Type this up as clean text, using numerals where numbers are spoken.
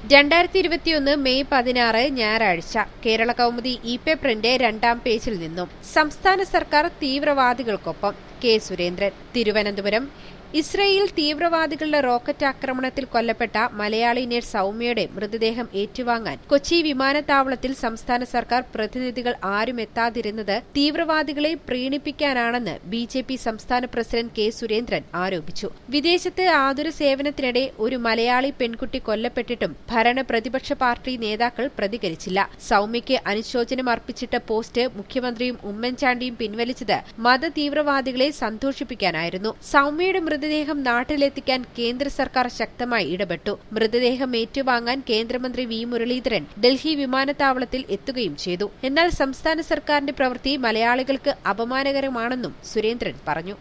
2021 May 16 ഞായറാഴ്ച കേരള കൗമുദി ഇ-പേപ്പറിന്റെ 2ാം പേജിൽ നിന്നും സംസ്ഥാന സർക്കാർ തീവ്രവാദികൾക്കൊപ്പം കെ സുരേന്ദ്രൻ. തിരുവനന്തപുരം. ഇസ്രയേൽ തീവ്രവാദികളുടെ റോക്കറ്റ് ആക്രമണത്തിൽ കൊല്ലപ്പെട്ട മലയാളി നഴ്സ് സൌമ്യയുടെ മൃതദേഹം ഏറ്റുവാങ്ങാൻ കൊച്ചി വിമാനത്താവളത്തിൽ സംസ്ഥാന സർക്കാർ പ്രതിനിധികൾ ആരുമെത്താതിരുന്നത് തീവ്രവാദികളെ പ്രീണിപ്പിക്കാനാണെന്ന് ബിജെപി സംസ്ഥാന പ്രസിഡന്റ് കെ സുരേന്ദ്രൻ ആരോപിച്ചു. വിദേശത്ത് ആതുര സേവനത്തിനിടെ ഒരു മലയാളി പെൺകുട്ടി കൊല്ലപ്പെട്ടിട്ടും ഭരണ പ്രതിപക്ഷ പാർട്ടി നേതാക്കൾ പ്രതികരിച്ചില്ല. സൌമ്യയ്ക്ക് അനുശോചനം അർപ്പിച്ചിട്ട പോസ്റ്റ് മുഖ്യമന്ത്രിയും ഉമ്മൻചാണ്ടിയും പിൻവലിച്ചത് മതതീവ്രവാദികളെ സന്തോഷിപ്പിക്കാനായിരുന്നു. സൌമ്യയുടെ മൃതദേഹം നാട്ടിലെത്തിക്കാൻ കേന്ദ്ര സർക്കാർ ശക്തമായി ഇടപെട്ടു. മൃതദേഹം ഏറ്റുവാങ്ങാൻ കേന്ദ്രമന്ത്രി വി മുരളീധരൻ ഡൽഹി വിമാനത്താവളത്തിൽ എത്തുകയും ചെയ്തു. എന്നാൽ സംസ്ഥാന സർക്കാരിന്റെ പ്രവൃത്തി മലയാളികൾക്ക് അപമാനകരമാണെന്നും സുരേന്ദ്രൻ പറഞ്ഞു.